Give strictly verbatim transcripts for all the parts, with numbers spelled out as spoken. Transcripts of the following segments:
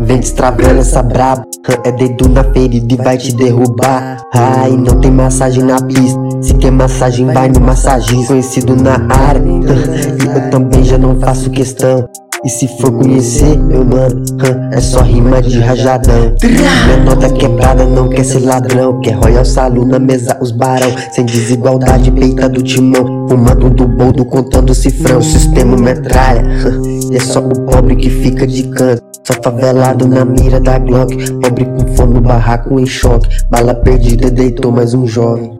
Vem destravando essa braba, é dedo na ferida e vai te derrubar. Ai, não tem massagem na pista, se quer massagem vai no massagista conhecido na área. E eu também já não faço questão. E se for conhecer, meu mano, é só rima de rajadão. Minha nota quebrada não quer ser ladrão, quer Royal Salu na mesa os barão. Sem desigualdade, peita do timão, fumando do boldo, contando cifrão. Sistema metralha, e é só o pobre que fica de canto. Só favelado na mira da Glock, pobre com fome, barraco em choque. Bala perdida, deitou mais um jovem.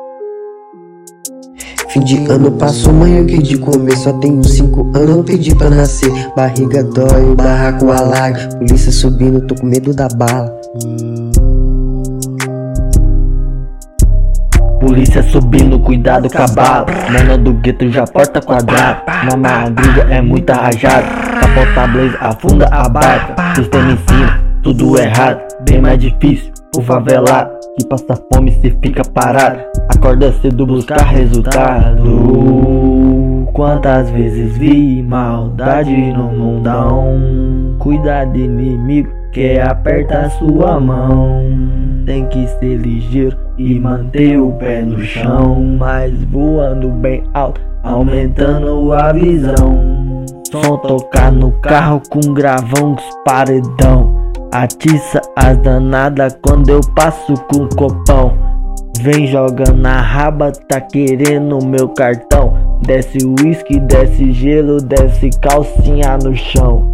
Fim de ano passo manhã que de comer, só tenho cinco anos, não pedi pra nascer. Barriga dói, o barraco alaga, polícia subindo, tô com medo da bala. Polícia subindo, cuidado com a bala. Menor do gueto já porta quadrada. Na madruga é muita rajada, capota blaze, afunda a barca. Sistema em cima, tudo errado, bem mais difícil o favelado que passa fome se fica parado. Acorda cedo buscar resultado. Quantas vezes vi maldade no mundão. Cuidado inimigo que aperta sua mão. Tem que ser ligeiro e manter o pé no chão, mas voando bem alto, aumentando a visão. Som tocar no carro com gravão dos paredão. Atiça as danadas quando eu passo com copão. Vem jogando na raba, tá querendo meu cartão. Desce uísque, desce gelo, desce calcinha no chão.